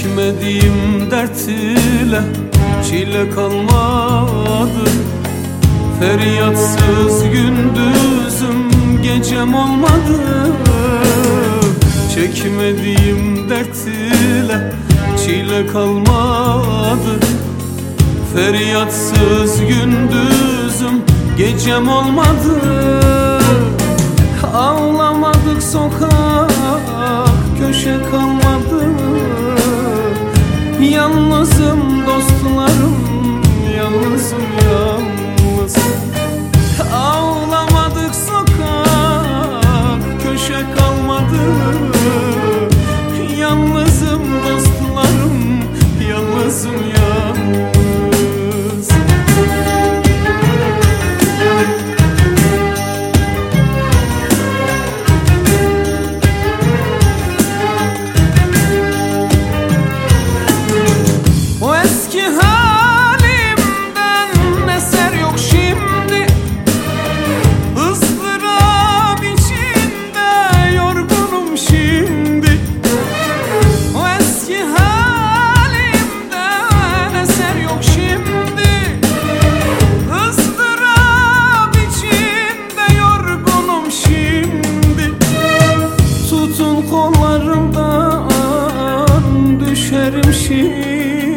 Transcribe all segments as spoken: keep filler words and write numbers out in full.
Çekmediğim dert ile çile kalmadı. Feryatsız gündüzüm gecem olmadı. Çekmediğim dert ile çile kalmadı. Feryatsız gündüzüm gecem olmadı. Ağlamadık sokak köşe kalmadı. Yalnızım dostlarım, yalnızım yalnız. Ağlamadık sokak köşe kalmadı. Yalnızım dostlarım, yalnızım yalnız. Düşerim şimdi.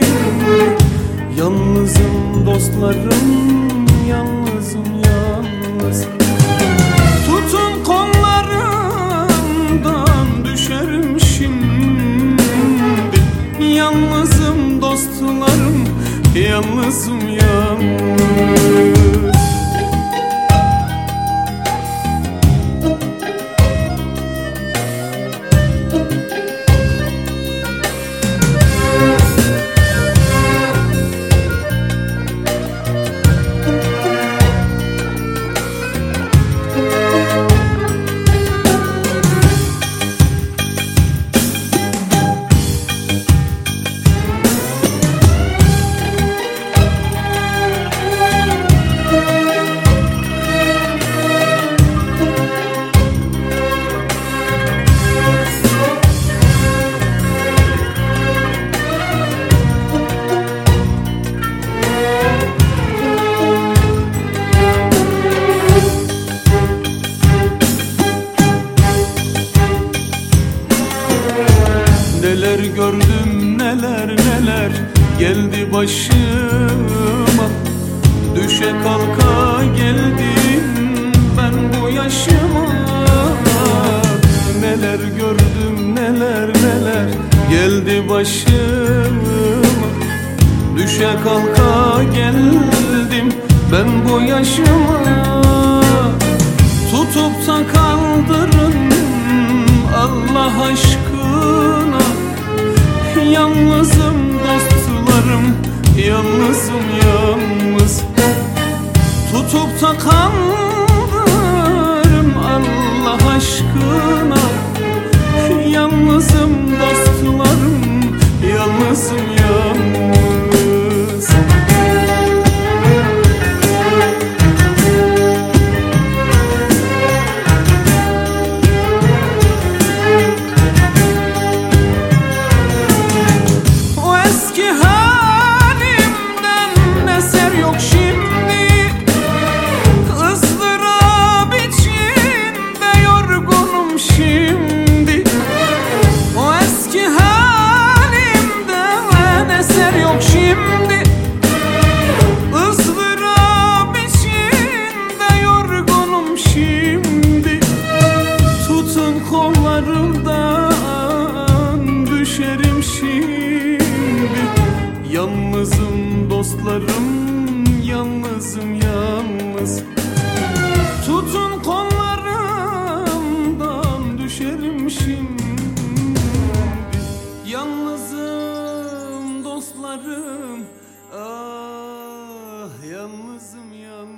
Yalnızım dostlarım, yalnızım yalnız. Tutun kollarımdan düşerim şimdi. Yalnızım dostlarım, yalnızım yalnız. Neler gördüm neler neler geldi başıma. Düşe kalka geldim ben bu yaşıma. Neler gördüm neler neler geldi başıma. Düşe kalka geldim ben bu yaşıma. Tutup da kaldırın Allah aşkına. Yalnızım dostlarım, yalnızım yalnız. Tutup da kaldırın Allah aşkına. Yalnızım dostlarım, yalnızım yalnız. Düşerim şimdi. Yalnızım dostlarım, yalnızım yalnız. Tutun kollarımdan düşerim şimdi. Yalnızım dostlarım, ah yalnızım yalnız.